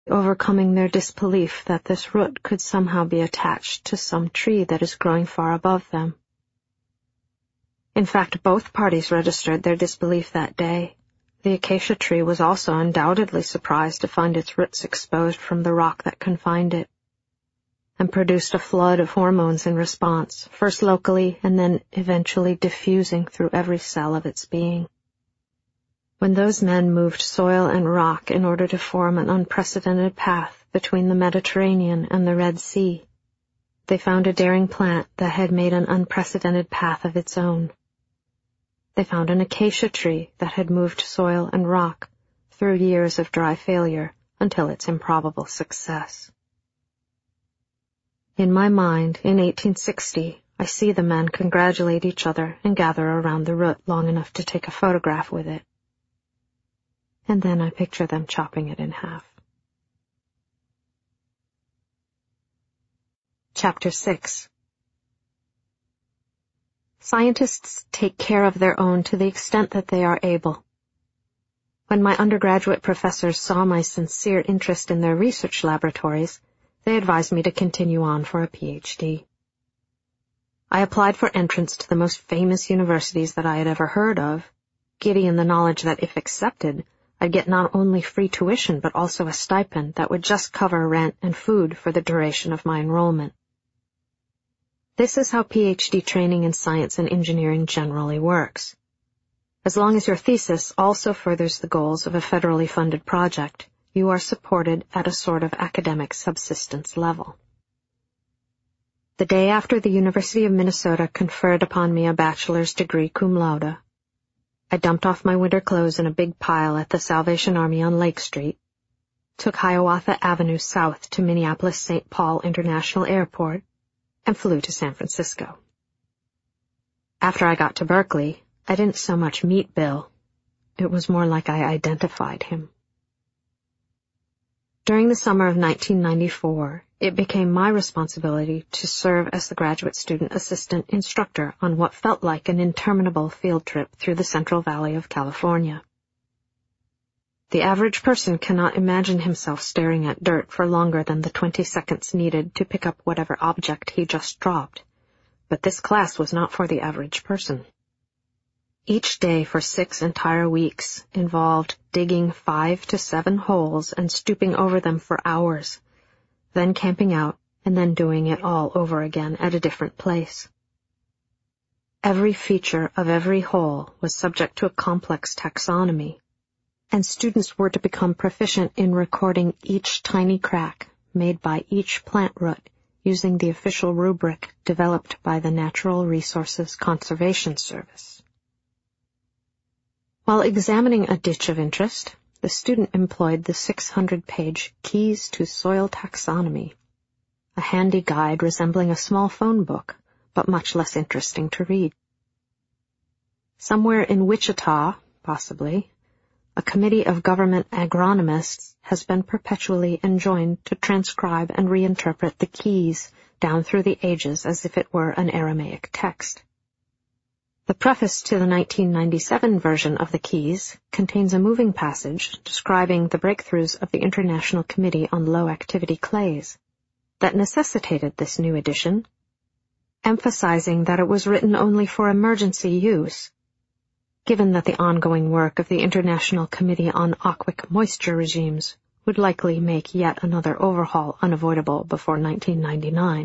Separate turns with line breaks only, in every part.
overcoming their disbelief that this root could somehow be attached to some tree that is growing far above them. In fact, both parties registered their disbelief that day. The acacia tree was also undoubtedly surprised to find its roots exposed from the rock that confined it, and produced a flood of hormones in response, first locally and then eventually diffusing through every cell of its being. When those men moved soil and rock in order to form an unprecedented path between the Mediterranean and the Red Sea, they found a daring plant that had made an unprecedented path of its own. They found an acacia tree that had moved soil and rock through years of dry failure until its improbable success. In my mind, in 1860, I see the men congratulate each other and gather around the root long enough to take a photograph with it. And then I picture them chopping it in half. Chapter 6. Scientists take care of their own to the extent that they are able. When my undergraduate professors saw my sincere interest in their research laboratories, they advised me to continue on for a PhD. I applied for entrance to the most famous universities that I had ever heard of, giddy in the knowledge that if accepted, I'd get not only free tuition but also a stipend that would just cover rent and food for the duration of my enrollment. This is how PhD training in science and engineering generally works. As long as your thesis also furthers the goals of a federally funded project, you are supported at a sort of academic subsistence level. The day after the University of Minnesota conferred upon me a bachelor's degree cum laude, I dumped off my winter clothes in a big pile at the Salvation Army on Lake Street, took Hiawatha Avenue south to Minneapolis-St. Paul International Airport, and flew to San Francisco. After I got to Berkeley, I didn't so much meet Bill. It was more like I identified him. During the summer of 1994, it became my responsibility to serve as the graduate student assistant instructor on what felt like an interminable field trip through the Central Valley of California. The average person cannot imagine himself staring at dirt for longer than the 20 seconds needed to pick up whatever object he just dropped, but this class was not for the average person. Each day for 6 entire weeks involved digging 5 to 7 holes and stooping over them for hours, then camping out, and then doing it all over again at a different place. Every feature of every hole was subject to a complex taxonomy, and students were to become proficient in recording each tiny crack made by each plant root using the official rubric developed by the Natural Resources Conservation Service. While examining a ditch of interest, the student employed the 600-page Keys to Soil Taxonomy, a handy guide resembling a small phone book, but much less interesting to read. Somewhere in Wichita, possibly, a committee of government agronomists has been perpetually enjoined to transcribe and reinterpret the keys down through the ages as if it were an Aramaic text. The preface to the 1997 version of the keys contains a moving passage describing the breakthroughs of the International Committee on Low-Activity Clays that necessitated this new edition, emphasizing that it was written only for emergency use, given that the ongoing work of the International Committee on Aquic Moisture Regimes would likely make yet another overhaul unavoidable before 1999.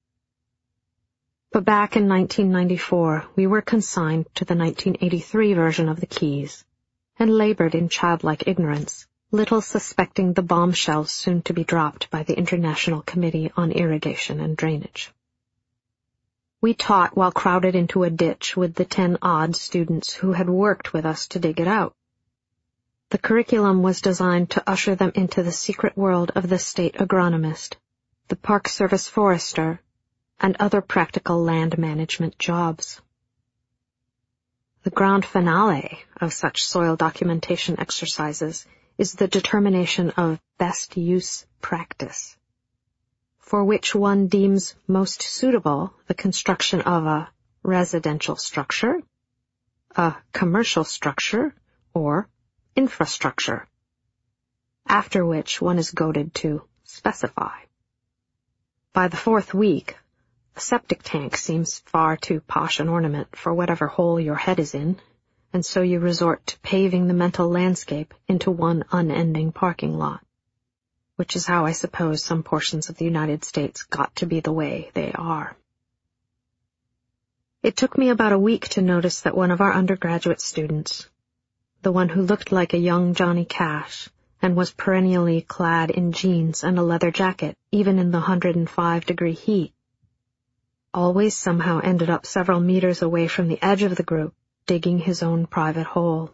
But back in 1994, we were consigned to the 1983 version of the keys, and labored in childlike ignorance, little suspecting the bombshells soon to be dropped by the International Committee on Irrigation and Drainage. We taught while crowded into a ditch with the 10 odd students who had worked with us to dig it out. The curriculum was designed to usher them into the secret world of the state agronomist, the Park Service forester, and other practical land management jobs. The grand finale of such soil documentation exercises is the determination of best use practice, for which one deems most suitable the construction of a residential structure, a commercial structure, or infrastructure. after which one is goaded to specify. By the 4th week, a septic tank seems far too posh an ornament for whatever hole your head is in, and so you resort to paving the mental landscape into one unending parking lot, which is how I suppose some portions of the United States got to be the way they are. It took me about a week to notice that one of our undergraduate students, the one who looked like a young Johnny Cash and was perennially clad in jeans and a leather jacket, even in the 105-degree heat, always somehow ended up several meters away from the edge of the group, digging his own private hole.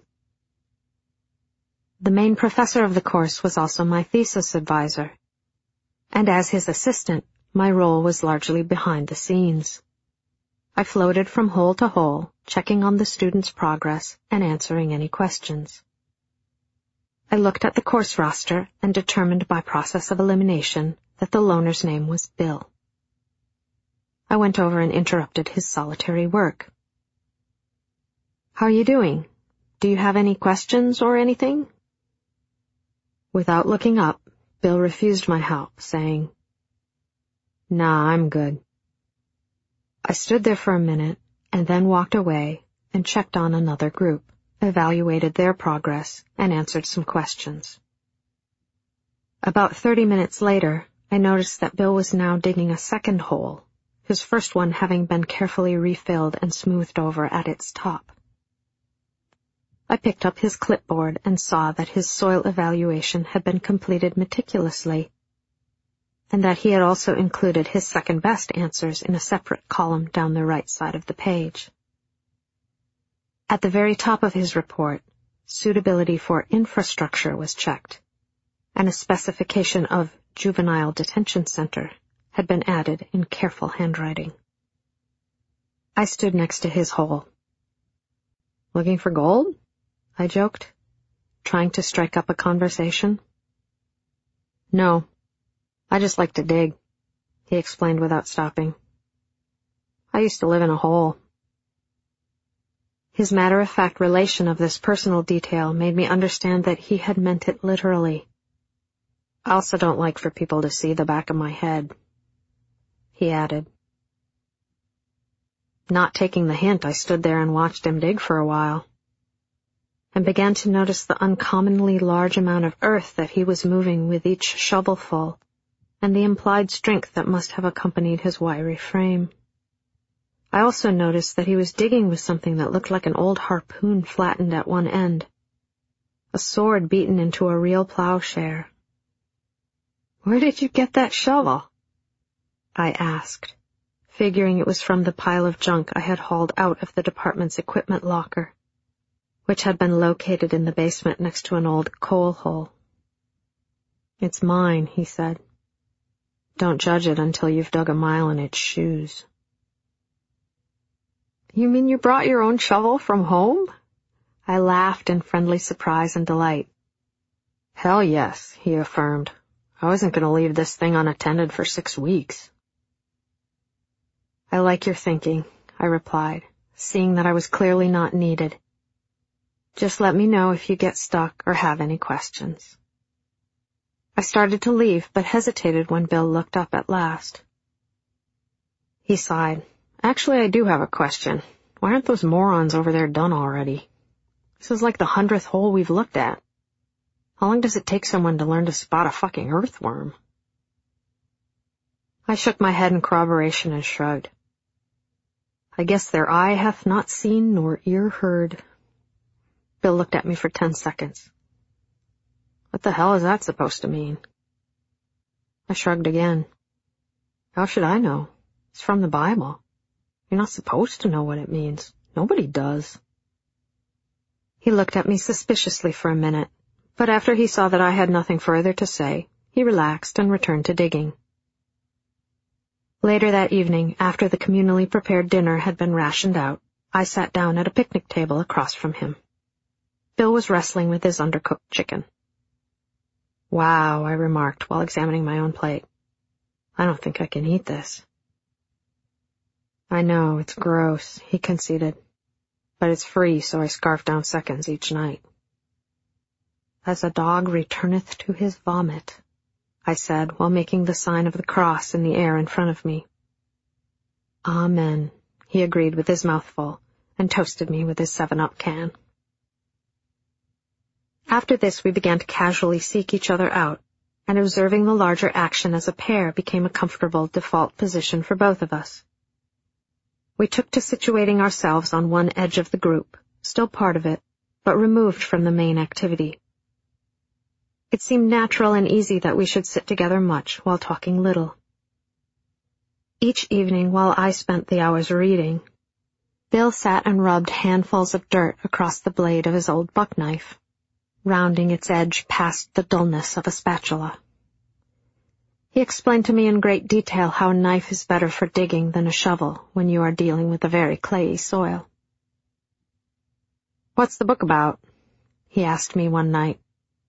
The main professor of the course was also my thesis advisor, and as his assistant, my role was largely behind the scenes. I floated from hole to hole, checking on the students' progress and answering any questions. I looked at the course roster and determined by process of elimination that the loner's name was Bill. I went over and interrupted his solitary work. "How are you doing? Do you have any questions or anything?" Without looking up, Bill refused my help, saying, "Nah, I'm good." I stood there for a minute and then walked away and checked on another group, evaluated their progress, and answered some questions. About 30 minutes later, I noticed that Bill was now digging a second hole, his first one having been carefully refilled and smoothed over at its top. I picked up his clipboard and saw that his soil evaluation had been completed meticulously, and that he had also included his second-best answers in a separate column down the right side of the page. At the very top of his report, suitability for infrastructure was checked, and a specification of juvenile detention center had been added in careful handwriting. I stood next to his hole. "Looking for gold?" I joked, trying to strike up a conversation. "No. I just like to dig," he explained without stopping. "I used to live in a hole." His matter-of-fact relation of this personal detail made me understand that he had meant it literally. "I also don't like for people to see the back of my head," he added. Not taking the hint, I stood there and watched him dig for a while, and began to notice the uncommonly large amount of earth that he was moving with each shovelful, and the implied strength that must have accompanied his wiry frame. I also noticed that he was digging with something that looked like an old harpoon flattened at one end, a sword beaten into a real plowshare. "Where did you get that shovel?" I asked, figuring it was from the pile of junk I had hauled out of the department's equipment locker, which had been located in the basement next to an old coal hole. "It's mine," he said. "Don't judge it until you've dug a mile in its shoes." "You mean you brought your own shovel from home?" I laughed in friendly surprise and delight. "Hell yes," he affirmed. "I wasn't going to leave this thing unattended for 6 weeks." "I like your thinking," I replied, seeing that I was clearly not needed. "Just let me know if you get stuck or have any questions." I started to leave, but hesitated when Bill looked up at last. He sighed. "Actually, I do have a question. Why aren't those morons over there done already? This is like the 100th hole we've looked at. How long does it take someone to learn to spot a fucking earthworm?" I shook my head in corroboration and shrugged. "I guess their eye hath not seen nor ear heard." Bill looked at me for 10 seconds. "What the hell is that supposed to mean?" I shrugged again. "How should I know? It's from the Bible. You're not supposed to know what it means. Nobody does." He looked at me suspiciously for a minute, but after he saw that I had nothing further to say, he relaxed and returned to digging. Later that evening, after the communally prepared dinner had been rationed out, I sat down at a picnic table across from him. Bill was wrestling with his undercooked chicken. "Wow," I remarked while examining my own plate. "I don't think I can eat this." "I know, it's gross," he conceded. "But it's free, so I scarf down seconds each night." as a dog returneth to his vomit," I said, while making the sign of the cross in the air in front of me. "Amen," he agreed with his mouth full, and toasted me with his 7-Up can. After this, we began to casually seek each other out, and observing the larger action as a pair became a comfortable default position for both of us. We took to situating ourselves on one edge of the group, still part of it, but removed from the main activity. It seemed natural and easy that we should sit together much while talking little. Each evening, while I spent the hours reading, Bill sat and rubbed handfuls of dirt across the blade of his old buck knife, rounding its edge past the dullness of a spatula. He explained to me in great detail how a knife is better for digging than a shovel when you are dealing with a very clayey soil. "What's the book about?" he asked me one night.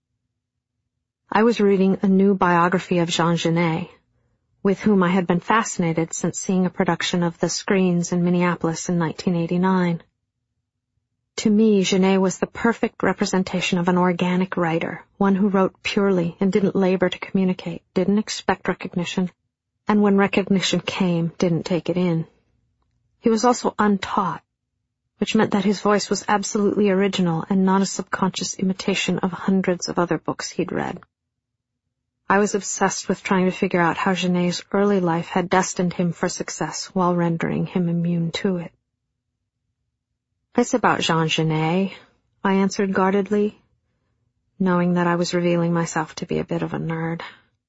I was reading a new biography of Jean Genet, with whom I had been fascinated since seeing a production of The Screens in Minneapolis in 1989. To me, Genet was the perfect representation of an organic writer, one who wrote purely and didn't labor to communicate, didn't expect recognition, and when recognition came, didn't take it in. He was also untaught, which meant that his voice was absolutely original and not a subconscious imitation of hundreds of other books he'd read. I was obsessed with trying to figure out how Genet's early life had destined him for success while rendering him immune to it. "It's about Jean Genet," I answered guardedly, knowing that I was revealing myself to be a bit of a nerd.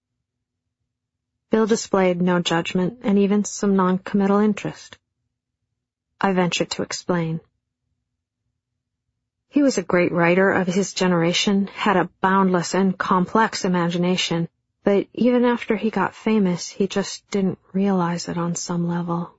Bill displayed no judgment and even some non-committal interest. I ventured to explain. He was a great writer of his generation, had a boundless and complex imagination, but even after he got famous, he just didn't realize it on some level.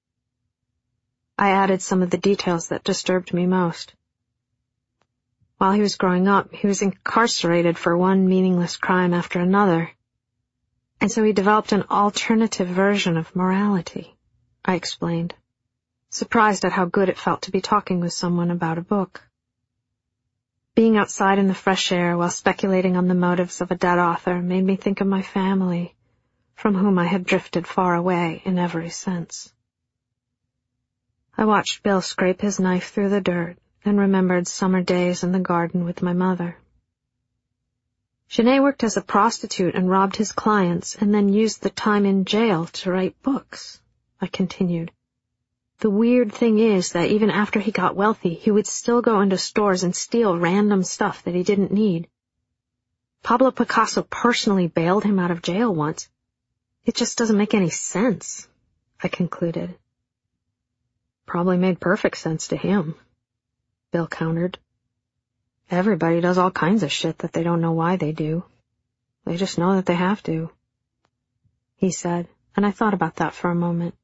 I added some of the details that disturbed me most. While he was growing up, he was incarcerated for one meaningless crime after another, and so he developed an alternative version of morality, I explained, surprised at how good it felt to be talking with someone about a book. Being outside in the fresh air while speculating on the motives of a dead author made me think of my family, from whom I had drifted far away in every sense. I watched Bill scrape his knife through the dirt and remembered summer days in the garden with my mother. Genet worked as a prostitute and robbed his clients and then used the time in jail to write books, I continued. The weird thing is that even after he got wealthy, he would still go into stores and steal random stuff that he didn't need. Pablo Picasso personally bailed him out of jail once. It just doesn't make any sense, I concluded. Probably made perfect sense to him, Bill countered. Everybody does all kinds of shit that they don't know why they do. They just know that they have to, he said, and I thought about that for a moment.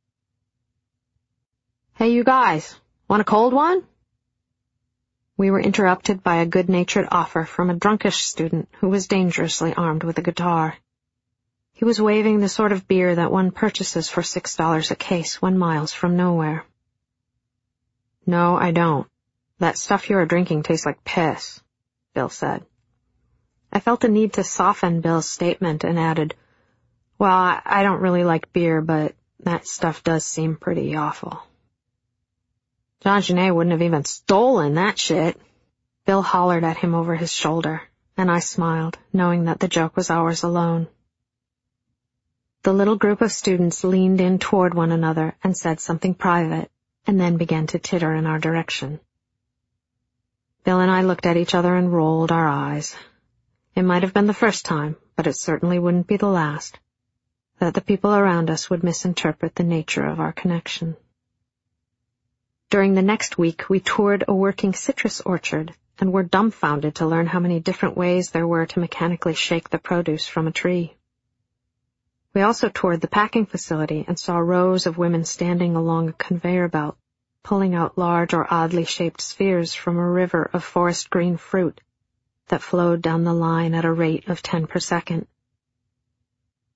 "Hey, you guys, want a cold one?" We were interrupted by a good-natured offer from a drunkish student who was dangerously armed with a guitar. He was waving the sort of beer that one purchases for $6 a case when miles from nowhere. "No, I don't. That stuff you're drinking tastes like piss," Bill said. I felt the need to soften Bill's statement and added, "Well, I don't really like beer, but that stuff does seem pretty awful." "Jean Genet wouldn't have even stolen that shit," Bill hollered at him over his shoulder, and I smiled, knowing that the joke was ours alone. The little group of students leaned in toward one another and said something private, and then began to titter in our direction. Bill and I looked at each other and rolled our eyes. It might have been the first time, but it certainly wouldn't be the last, that the people around us would misinterpret the nature of our connection. During the next week, we toured a working citrus orchard and were dumbfounded to learn how many different ways there were to mechanically shake the produce from a tree. We also toured the packing facility and saw rows of women standing along a conveyor belt, pulling out large or oddly shaped spheres from a river of forest green fruit that flowed down the line at a rate of 10 per second.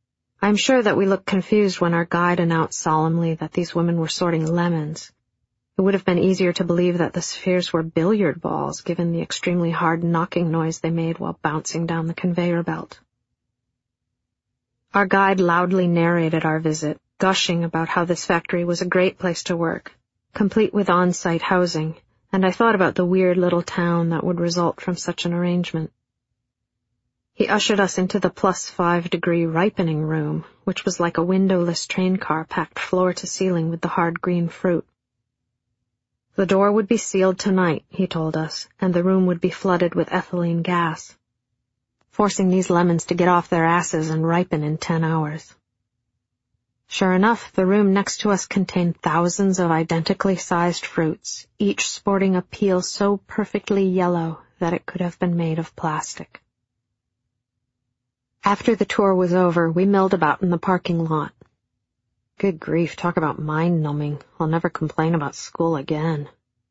I'm sure that we looked confused when our guide announced solemnly that these women were sorting lemons, It would have been easier to believe that the spheres were billiard balls, given the extremely hard knocking noise they made while bouncing down the conveyor belt. Our guide loudly narrated our visit, gushing about how this factory was a great place to work, complete with on-site housing, and I thought about the weird little town that would result from such an arrangement. He ushered us into the +5-degree ripening room, which was like a windowless train car packed floor to ceiling with the hard green fruit. The door would be sealed tonight, he told us, and the room would be flooded with ethylene gas, forcing these lemons to get off their asses and ripen in 10 hours. Sure enough, the room next to us contained thousands of identically sized fruits, each sporting a peel so perfectly yellow that it could have been made of plastic. After the tour was over, we milled about in the parking lot. Good grief, talk about mind-numbing. I'll never complain about school again.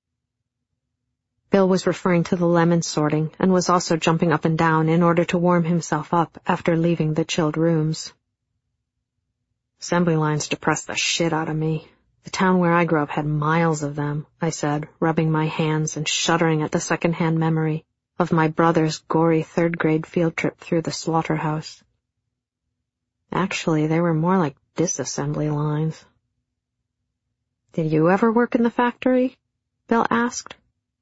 Bill was referring to the lemon sorting and was also jumping up and down in order to warm himself up after leaving the chilled rooms. Assembly lines depressed the shit out of me. The town where I grew up had miles of them, I said, rubbing my hands and shuddering at the second-hand memory of my brother's gory third-grade field trip through the slaughterhouse. Actually, they were more like disassembly lines. Did you ever work in the factory? Bill asked.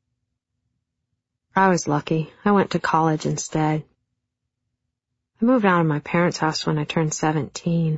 I was lucky. I went to college instead. I moved out of my parents' house when I turned 17.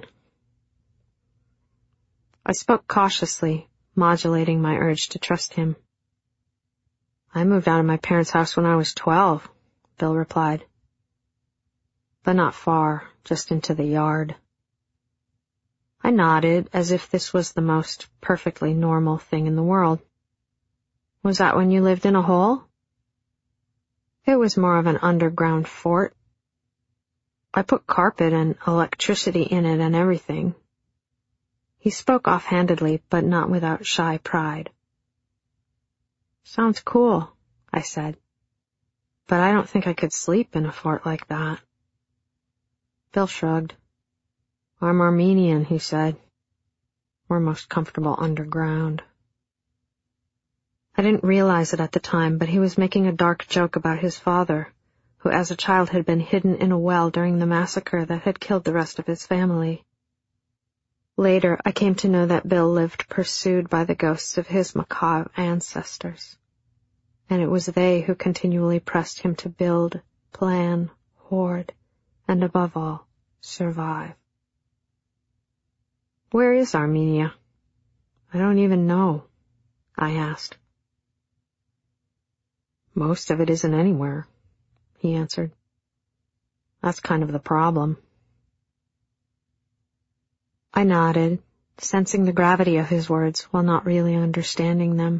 I spoke cautiously, modulating my urge to trust him. I moved out of my parents' house when I was 12, Bill replied. But not far, just into the yard. I nodded, as if this was the most perfectly normal thing in the world. Was that when you lived in a hole? It was more of an underground fort. I put carpet and electricity in it and everything. He spoke offhandedly, but not without shy pride. Sounds cool, I said. But I don't think I could sleep in a fort like that. Bill shrugged. I'm Armenian, he said. We're most comfortable underground. I didn't realize it at the time, but he was making a dark joke about his father, who as a child had been hidden in a well during the massacre that had killed the rest of his family. Later, I came to know that Bill lived pursued by the ghosts of his macabre ancestors, and it was they who continually pressed him to build, plan, hoard, and above all, survive. Where is Armenia? I don't even know, I asked. Most of it isn't anywhere, he answered. That's kind of the problem. I nodded, sensing the gravity of his words while not really understanding them.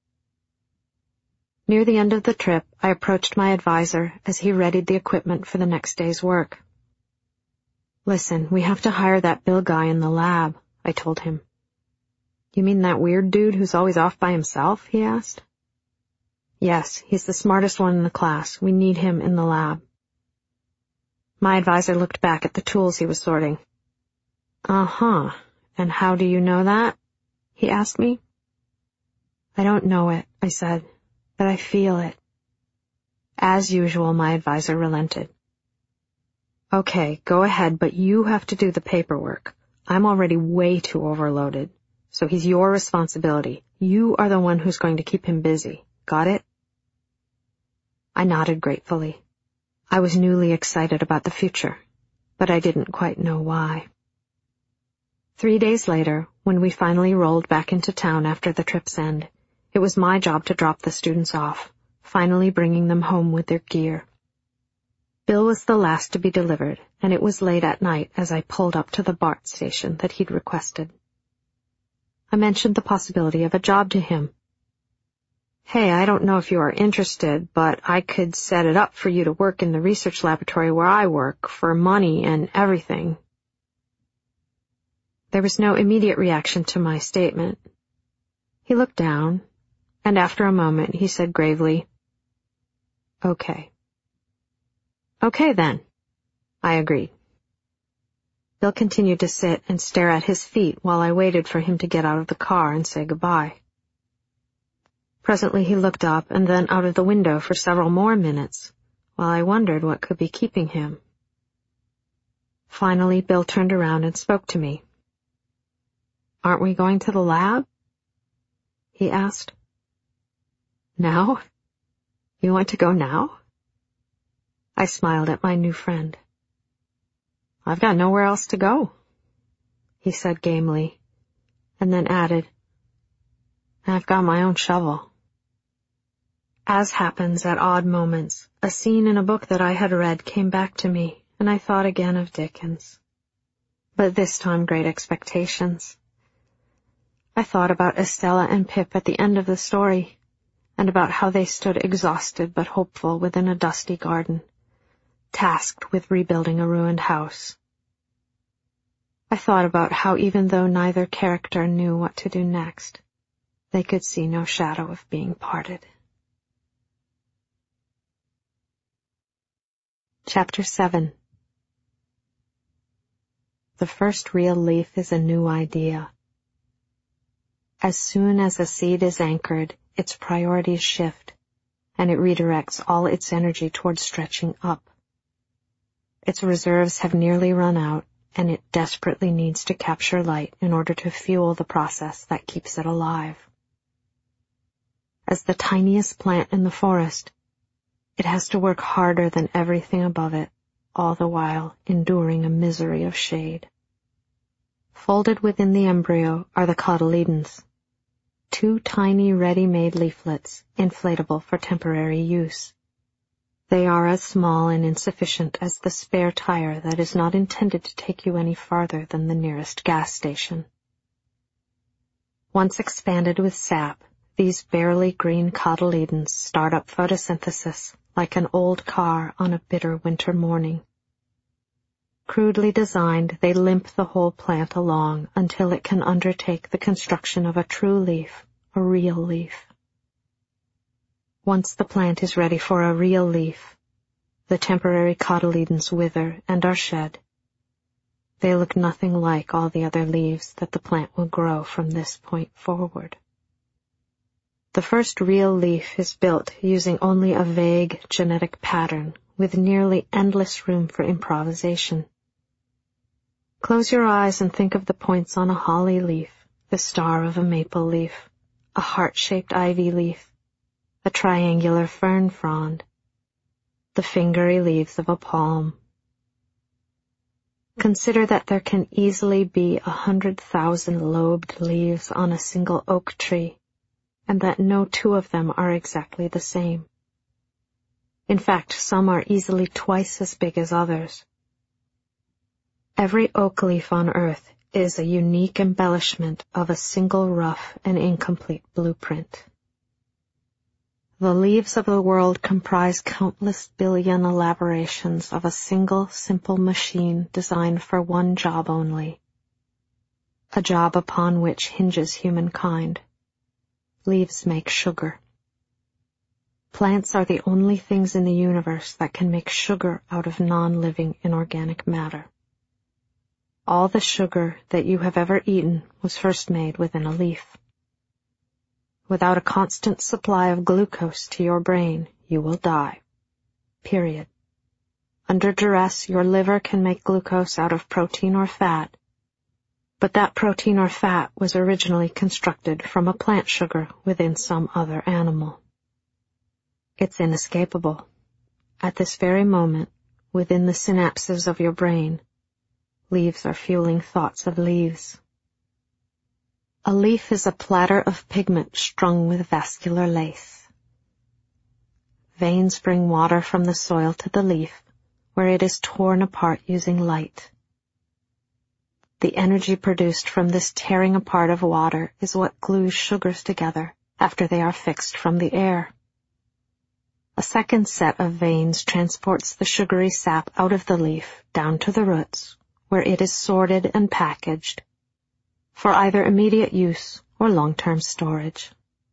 Near the end of the trip, I approached my advisor as he readied the equipment for the next day's work. Listen, we have to hire that Bill guy in the lab, I told him. You mean that weird dude who's always off by himself? He asked. Yes, he's the smartest one in the class. We need him in the lab. My advisor looked back at the tools he was sorting. Uh-huh. And how do you know that? He asked me. I don't know it, I said, but I feel it. As usual, my advisor relented. Okay, go ahead, but you have to do the paperwork. I'm already way too overloaded, so he's your responsibility. You are the one who's going to keep him busy. Got it? I nodded gratefully. I was newly excited about the future, but I didn't quite know why. 3 days later, when we finally rolled back into town after the trip's end, it was my job to drop the students off, finally bringing them home with their gear. Bill was the last to be delivered, and it was late at night as I pulled up to the BART station that he'd requested. I mentioned the possibility of a job to him. Hey, I don't know if you are interested, but I could set it up for you to work in the research laboratory where I work, for money and everything. There was no immediate reaction to my statement. He looked down, and after a moment he said gravely, Okay. Okay then, I agreed. Bill continued to sit and stare at his feet while I waited for him to get out of the car and say goodbye. Presently he looked up and then out of the window for several more minutes, while I wondered what could be keeping him. Finally, Bill turned around and spoke to me. "Aren't we going to the lab?" he asked. "Now? You want to go now?" I smiled at my new friend. "I've got nowhere else to go," he said gamely, and then added, "I've got my own shovel." As happens at odd moments, a scene in a book that I had read came back to me, and I thought again of Dickens. But this time Great Expectations. I thought about Estella and Pip at the end of the story, and about how they stood exhausted but hopeful within a dusty garden, tasked with rebuilding a ruined house. I thought about how even though neither character knew what to do next, they could see no shadow of being parted. Chapter 7. The first real leaf is a new idea. As soon as a seed is anchored, its priorities shift, and it redirects all its energy towards stretching up. Its reserves have nearly run out, and it desperately needs to capture light in order to fuel the process that keeps it alive. As the tiniest plant in the forest, it has to work harder than everything above it, all the while enduring a misery of shade. Folded within the embryo are the cotyledons, 2 tiny ready-made leaflets, inflatable for temporary use. They are as small and insufficient as the spare tire that is not intended to take you any farther than the nearest gas station. Once expanded with sap, these barely green cotyledons start up photosynthesis like an old car on a bitter winter morning. Crudely designed, they limp the whole plant along until it can undertake the construction of a true leaf, a real leaf. Once the plant is ready for a real leaf, the temporary cotyledons wither and are shed. They look nothing like all the other leaves that the plant will grow from this point forward. The first real leaf is built using only a vague genetic pattern with nearly endless room for improvisation. Close your eyes and think of the points on a holly leaf, the star of a maple leaf, a heart-shaped ivy leaf, a triangular fern frond, the fingery leaves of a palm. Consider that there can easily be 100,000 lobed leaves on a single oak tree, and that no 2 of them are exactly the same. In fact, some are easily twice as big as others. Every oak leaf on earth is a unique embellishment of a single rough and incomplete blueprint. The leaves of the world comprise countless billion elaborations of a single simple machine designed for one job only, a job upon which hinges humankind. Leaves make sugar. Plants are the only things in the universe that can make sugar out of non-living inorganic matter. All the sugar that you have ever eaten was first made within a leaf. Without a constant supply of glucose to your brain, you will die. Period. Under duress, your liver can make glucose out of protein or fat, but that protein or fat was originally constructed from a plant sugar within some other animal. It's inescapable. At this very moment, within the synapses of your brain, leaves are fueling thoughts of leaves. A leaf is a platter of pigment strung with vascular lace. Veins bring water from the soil to the leaf, where it is torn apart using light. The energy produced from this tearing apart of water is what glues sugars together after they are fixed from the air. A second set of veins transports the sugary sap out of the leaf down to the roots, where it is sorted and packaged for either immediate use or long-term storage.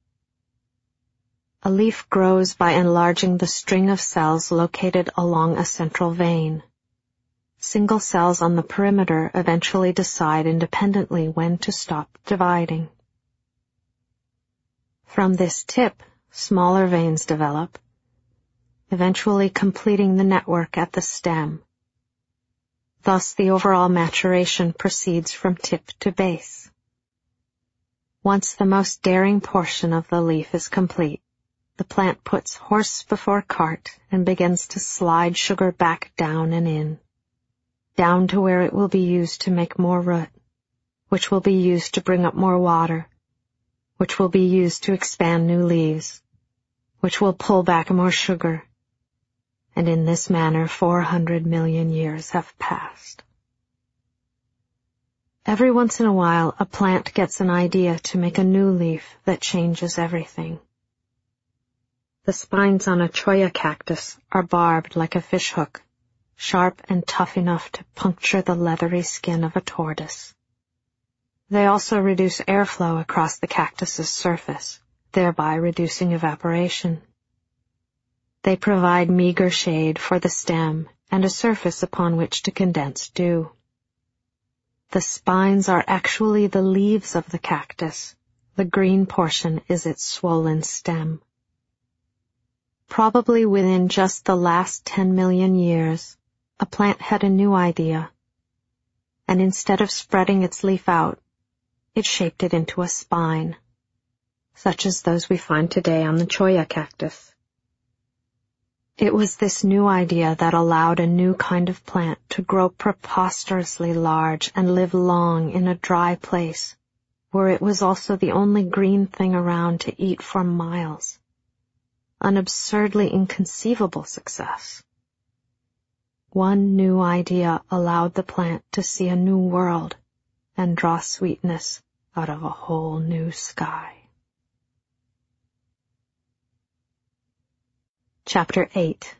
A leaf grows by enlarging the string of cells located along a central vein. Single cells on the perimeter eventually decide independently when to stop dividing. From this tip, smaller veins develop, eventually completing the network at the stem. Thus, the overall maturation proceeds from tip to base. Once the most daring portion of the leaf is complete, the plant puts horse before cart and begins to slide sugar back down and in, down to where it will be used to make more root, which will be used to bring up more water, which will be used to expand new leaves, which will pull back more sugar, and in this manner 400 million years have passed. Every once in a while, a plant gets an idea to make a new leaf that changes everything. The spines on a cholla cactus are barbed like a fishhook, sharp and tough enough to puncture the leathery skin of a tortoise. They also reduce airflow across the cactus's surface, thereby reducing evaporation. They provide meager shade for the stem and a surface upon which to condense dew. The spines are actually the leaves of the cactus. The green portion is its swollen stem. Probably within just the last 10 million years, a plant had a new idea, and instead of spreading its leaf out, it shaped it into a spine, such as those we find today on the cholla cactus. It was this new idea that allowed a new kind of plant to grow preposterously large and live long in a dry place, where it was also the only green thing around to eat for miles. An absurdly inconceivable success. One new idea allowed the plant to see a new world and draw sweetness out of a whole new sky. Chapter 8.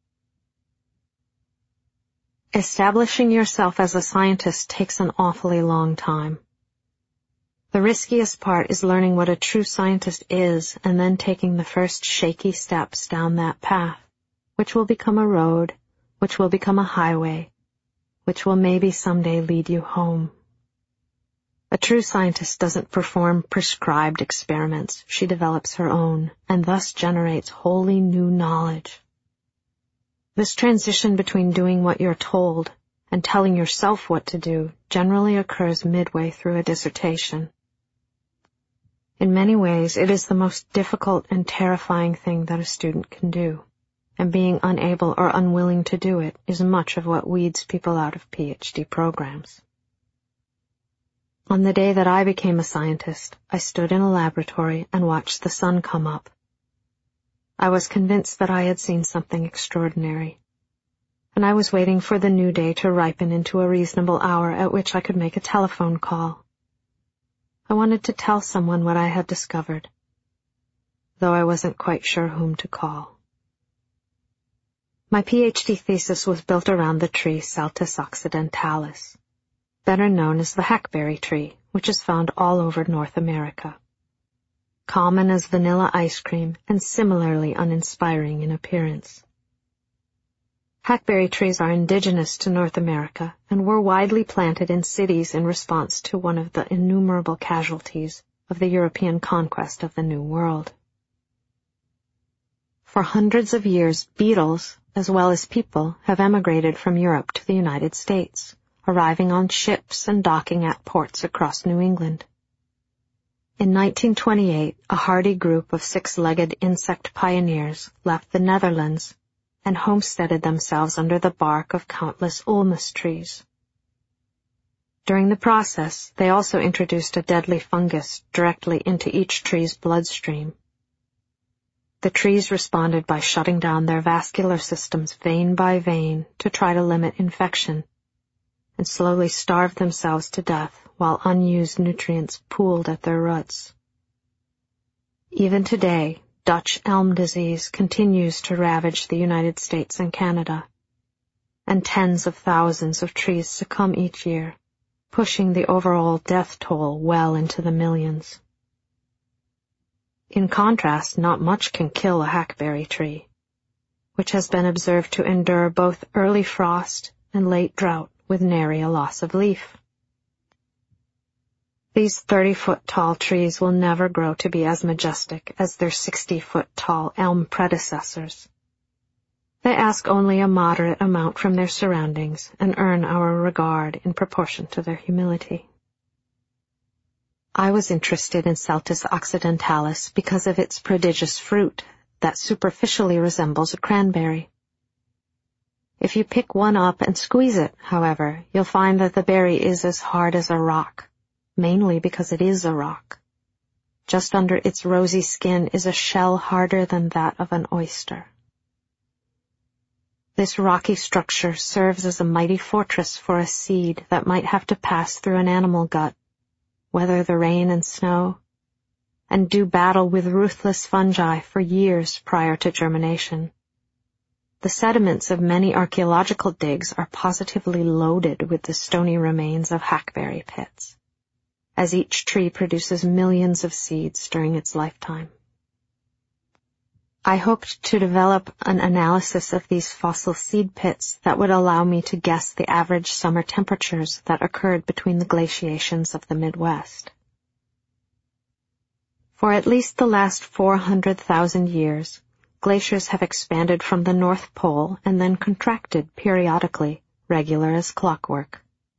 Establishing yourself as a scientist takes an awfully long time. The riskiest part is learning what a true scientist is and then taking the first shaky steps down that path, which will become a road, which will become a highway, which will maybe someday lead you home. A true scientist doesn't perform prescribed experiments. She develops her own, and thus generates wholly new knowledge. This transition between doing what you're told and telling yourself what to do generally occurs midway through a dissertation. In many ways, it is the most difficult and terrifying thing that a student can do, and being unable or unwilling to do it is much of what weeds people out of PhD programs. On the day that I became a scientist, I stood in a laboratory and watched the sun come up. I was convinced that I had seen something extraordinary, and I was waiting for the new day to ripen into a reasonable hour at which I could make a telephone call. I wanted to tell someone what I had discovered, though I wasn't quite sure whom to call. My PhD thesis was built around the tree Celtis occidentalis, better known as the hackberry tree, which is found all over North America. Common as vanilla ice cream and similarly uninspiring in appearance. Hackberry trees are indigenous to North America and were widely planted in cities in response to one of the innumerable casualties of the European conquest of the New World. For hundreds of years, beetles, as well as people, have emigrated from Europe to the United States, arriving on ships and docking at ports across New England. In 1928, a hardy group of six-legged insect pioneers left the Netherlands and homesteaded themselves under the bark of countless ulmus trees. During the process, they also introduced a deadly fungus directly into each tree's bloodstream. The trees responded by shutting down their vascular systems vein by vein to try to limit infection, and slowly starved themselves to death while unused nutrients pooled at their roots. Even today, Dutch elm disease continues to ravage the United States and Canada, and tens of thousands of trees succumb each year, pushing the overall death toll well into the millions. In contrast, not much can kill a hackberry tree, which has been observed to endure both early frost and late drought with nary a loss of leaf. These 30-foot-tall trees will never grow to be as majestic as their 60-foot-tall elm predecessors. They ask only a moderate amount from their surroundings and earn our regard in proportion to their humility. I was interested in Celtis occidentalis because of its prodigious fruit that superficially resembles a cranberry. If you pick one up and squeeze it, however, you'll find that the berry is as hard as a rock, mainly because it is a rock. Just under its rosy skin is a shell harder than that of an oyster. This rocky structure serves as a mighty fortress for a seed that might have to pass through an animal gut, weather the rain and snow, and do battle with ruthless fungi for years prior to germination. The sediments of many archaeological digs are positively loaded with the stony remains of hackberry pits, as each tree produces millions of seeds during its lifetime. I hoped to develop an analysis of these fossil seed pits that would allow me to guess the average summer temperatures that occurred between the glaciations of the Midwest. For at least the last 400,000 years, glaciers have expanded from the North Pole and then contracted periodically, regular as clockwork.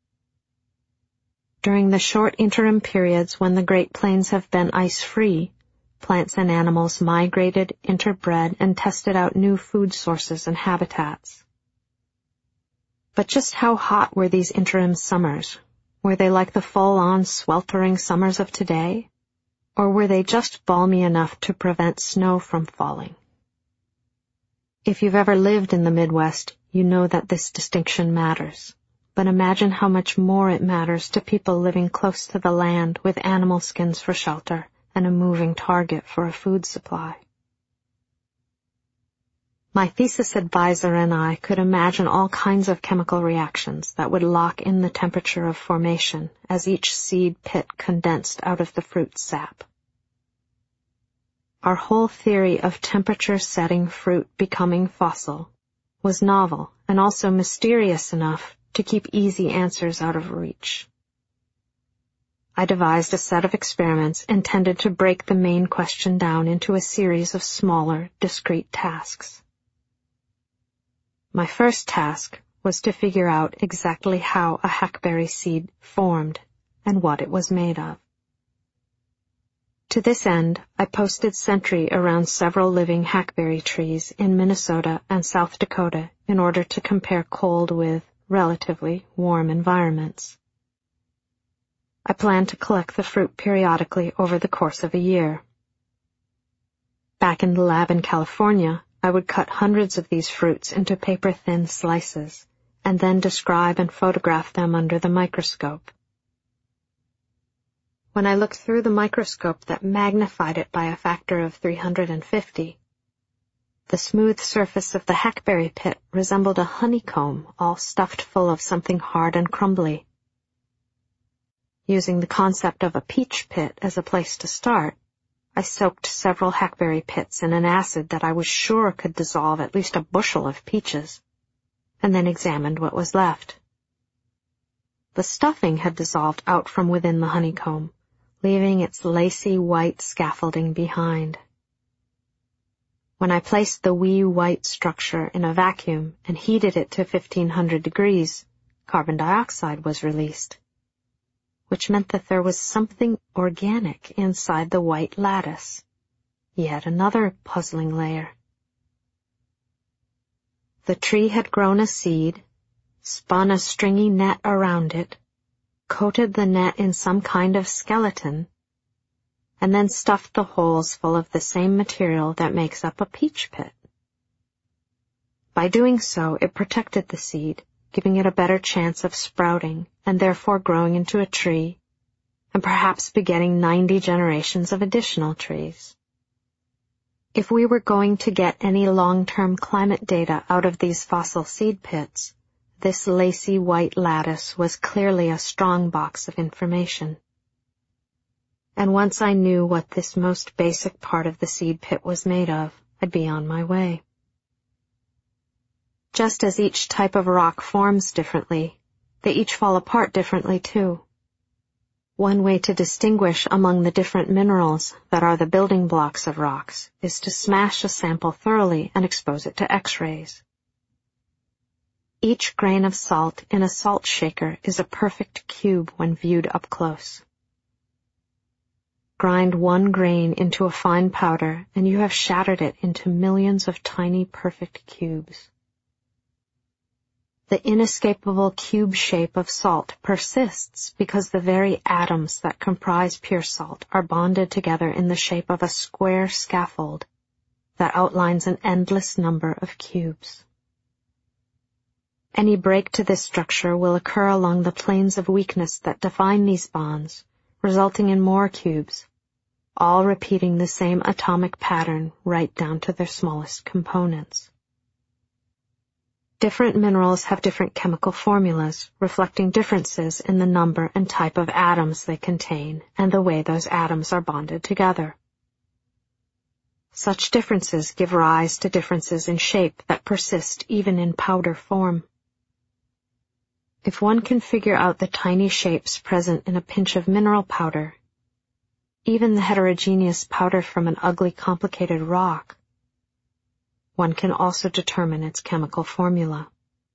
During the short interim periods when the Great Plains have been ice-free, plants and animals migrated, interbred, and tested out new food sources and habitats. But just how hot were these interim summers? Were they like the full-on sweltering summers of today? Or were they just balmy enough to prevent snow from falling? If you've ever lived in the Midwest, you know that this distinction matters. But imagine how much more it matters to people living close to the land with animal skins for shelter and a moving target for a food supply. My thesis advisor and I could imagine all kinds of chemical reactions that would lock in the temperature of formation as each seed pit condensed out of the fruit sap. Our whole theory of temperature-setting fruit becoming fossil was novel and also mysterious enough to keep easy answers out of reach. I devised a set of experiments intended to break the main question down into a series of smaller, discrete tasks. My first task was to figure out exactly how a hackberry seed formed and what it was made of. To this end, I posted sentry around several living hackberry trees in Minnesota and South Dakota in order to compare cold with relatively warm environments. I planned to collect the fruit periodically over the course of a year. Back in the lab in California, I would cut hundreds of these fruits into paper-thin slices and then describe and photograph them under the microscope. When I looked through the microscope that magnified it by a factor of 350, the smooth surface of the hackberry pit resembled a honeycomb all stuffed full of something hard and crumbly. Using the concept of a peach pit as a place to start, I soaked several hackberry pits in an acid that I was sure could dissolve at least a bushel of peaches, and then examined what was left. The stuffing had dissolved out from within the honeycomb, leaving its lacy white scaffolding behind. When I placed the wee white structure in a vacuum and heated it to 1500 degrees, carbon dioxide was released, which meant that there was something organic inside the white lattice. Yet another puzzling layer. The tree had grown a seed, spun a stringy net around it, coated the net in some kind of skeleton, and then stuffed the holes full of the same material that makes up a peach pit. By doing so, it protected the seed, giving it a better chance of sprouting and therefore growing into a tree, and perhaps begetting 90 generations of additional trees. If we were going to get any long-term climate data out of these fossil seed pits, this lacy white lattice was clearly a strong box of information. And once I knew what this most basic part of the seed pit was made of, I'd be on my way. Just as each type of rock forms differently, they each fall apart differently too. One way to distinguish among the different minerals that are the building blocks of rocks is to smash a sample thoroughly and expose it to X-rays. Each grain of salt in a salt shaker is a perfect cube when viewed up close. Grind one grain into a fine powder, and you have shattered it into millions of tiny perfect cubes. The inescapable cube shape of salt persists because the very atoms that comprise pure salt are bonded together in the shape of a square scaffold that outlines an endless number of cubes. Any break to this structure will occur along the planes of weakness that define these bonds, resulting in more cubes, all repeating the same atomic pattern right down to their smallest components. Different minerals have different chemical formulas, reflecting differences in the number and type of atoms they contain and the way those atoms are bonded together. Such differences give rise to differences in shape that persist even in powder form. If one can figure out the tiny shapes present in a pinch of mineral powder, even the heterogeneous powder from an ugly, complicated rock, one can also determine its chemical formula.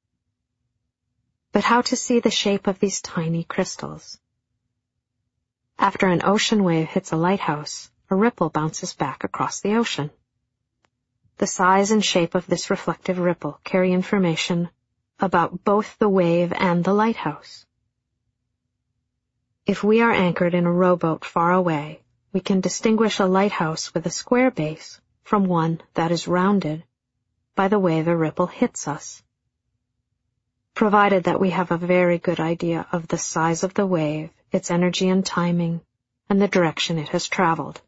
But how to see the shape of these tiny crystals? After an ocean wave hits a lighthouse, a ripple bounces back across the ocean. The size and shape of this reflective ripple carry information about both the wave and the lighthouse. If we are anchored in a rowboat far away, we can distinguish a lighthouse with a square base from one that is rounded by the way the ripple hits us, provided that we have a very good idea of the size of the wave, its energy and timing, and the direction it has traveled.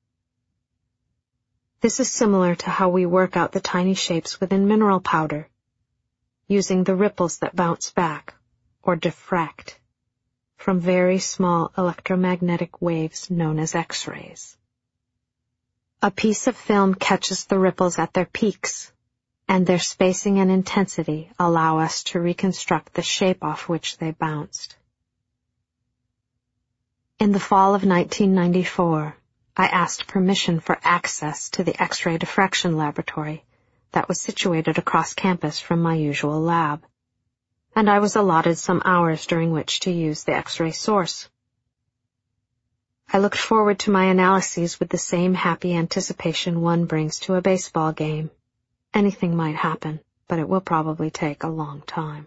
This is similar to how we work out the tiny shapes within mineral powder, using the ripples that bounce back, or diffract, from very small electromagnetic waves known as X-rays. A piece of film catches the ripples at their peaks, and their spacing and intensity allow us to reconstruct the shape off which they bounced. In the fall of 1994, I asked permission for access to the X-ray diffraction laboratory that was situated across campus from my usual lab, and I was allotted some hours during which to use the X-ray source. I looked forward to my analyses with the same happy anticipation one brings to a baseball game. Anything might happen, but it will probably take a long time.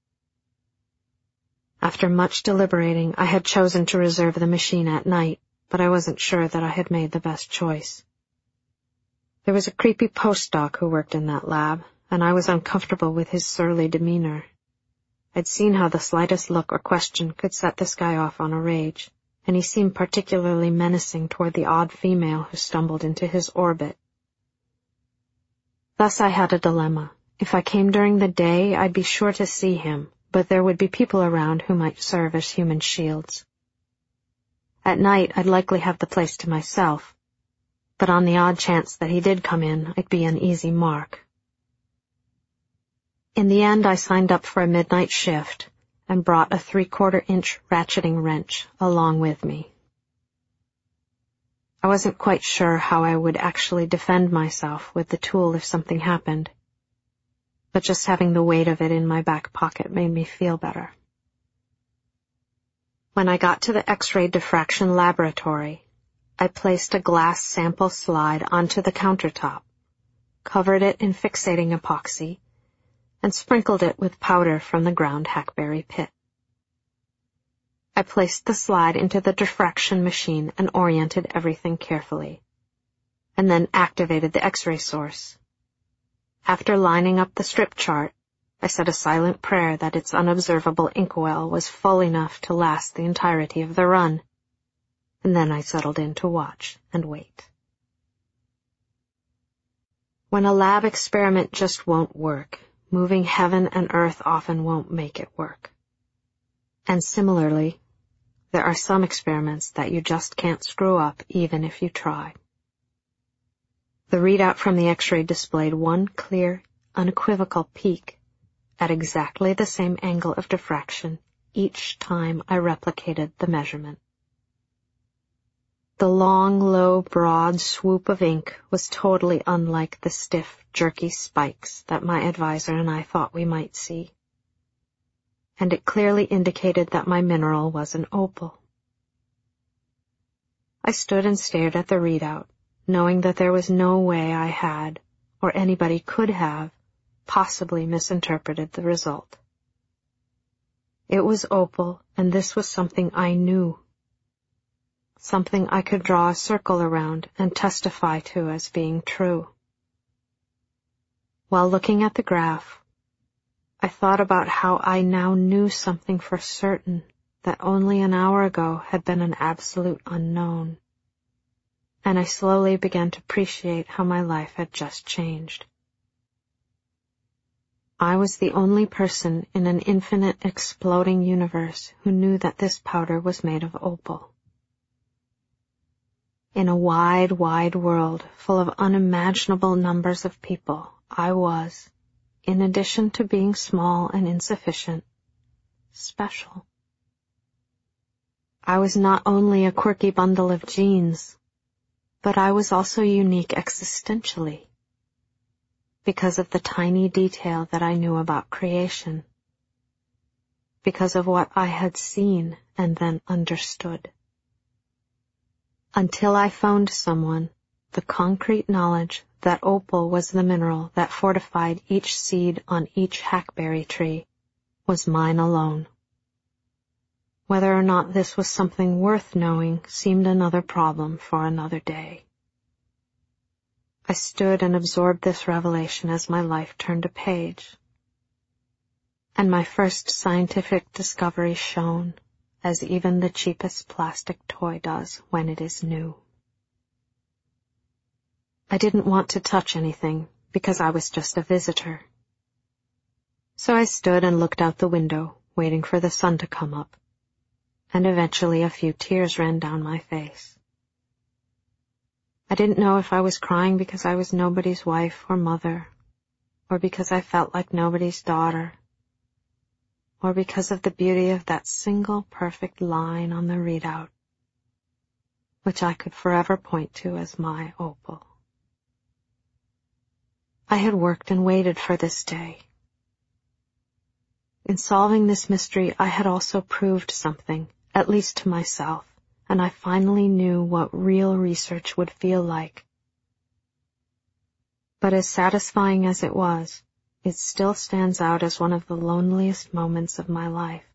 After much deliberating, I had chosen to reserve the machine at night, but I wasn't sure that I had made the best choice. There was a creepy postdoc who worked in that lab, and I was uncomfortable with his surly demeanor. I'd seen how the slightest look or question could set this guy off on a rage, and he seemed particularly menacing toward the odd female who stumbled into his orbit. Thus I had a dilemma. If I came during the day, I'd be sure to see him, but there would be people around who might serve as human shields. At night, I'd likely have the place to myself, but on the odd chance that he did come in, I'd be an easy mark. In the end, I signed up for a midnight shift and brought a 3/4-inch ratcheting wrench along with me. I wasn't quite sure how I would actually defend myself with the tool if something happened, but just having the weight of it in my back pocket made me feel better. When I got to the X-ray diffraction laboratory, I placed a glass sample slide onto the countertop, covered it in fixating epoxy, and sprinkled it with powder from the ground hackberry pit. I placed the slide into the diffraction machine and oriented everything carefully, and then activated the X-ray source. After lining up the strip chart, I said a silent prayer that its unobservable inkwell was full enough to last the entirety of the run, and then I settled in to watch and wait. When a lab experiment just won't work, moving heaven and earth often won't make it work. And similarly, there are some experiments that you just can't screw up even if you try. The readout from the X-ray displayed one clear, unequivocal peak at exactly the same angle of diffraction each time I replicated the measurement. The long, low, broad swoop of ink was totally unlike the stiff, jerky spikes that my advisor and I thought we might see. And it clearly indicated that my mineral was an opal. I stood and stared at the readout, knowing that there was no way I had, or anybody could have, possibly misinterpreted the result. It was opal, and this was something I knew. Something I could draw a circle around and testify to as being true. While looking at the graph, I thought about how I now knew something for certain that only an hour ago had been an absolute unknown, and I slowly began to appreciate how my life had just changed. I was the only person in an infinite exploding universe who knew that this powder was made of opal. In a wide, wide world full of unimaginable numbers of people, I was, in addition to being small and insufficient, special. I was not only a quirky bundle of genes, but I was also unique existentially, because of the tiny detail that I knew about creation, because of what I had seen and then understood. Until I found someone, the concrete knowledge that opal was the mineral that fortified each seed on each hackberry tree was mine alone. Whether or not this was something worth knowing seemed another problem for another day. I stood and absorbed this revelation as my life turned a page, and my first scientific discovery shone, as even the cheapest plastic toy does when it is new. I didn't want to touch anything because I was just a visitor. So I stood and looked out the window, waiting for the sun to come up, and eventually a few tears ran down my face. I didn't know if I was crying because I was nobody's wife or mother, or because I felt like nobody's daughter, or because of the beauty of that single perfect line on the readout, which I could forever point to as my opal. I had worked and waited for this day. In solving this mystery, I had also proved something, at least to myself, and I finally knew what real research would feel like. But as satisfying as it was, it still stands out as one of the loneliest moments of my life.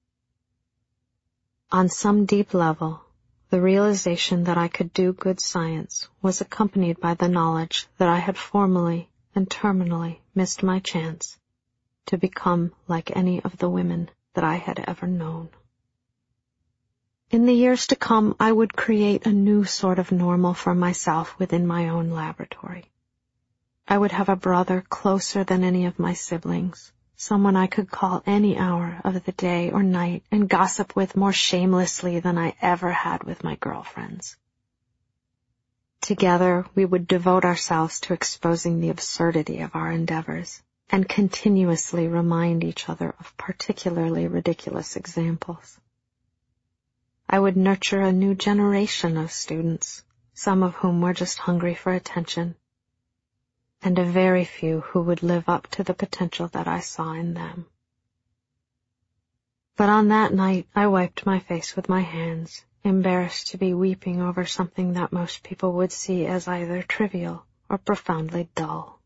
On some deep level, the realization that I could do good science was accompanied by the knowledge that I had formally and terminally missed my chance to become like any of the women that I had ever known. In the years to come, I would create a new sort of normal for myself within my own laboratory. I would have a brother closer than any of my siblings, someone I could call any hour of the day or night and gossip with more shamelessly than I ever had with my girlfriends. Together, we would devote ourselves to exposing the absurdity of our endeavors and continuously remind each other of particularly ridiculous examples. I would nurture a new generation of students, some of whom were just hungry for attention, and a very few who would live up to the potential that I saw in them. But on that night, I wiped my face with my hands, embarrassed to be weeping over something that most people would see as either trivial or profoundly dull.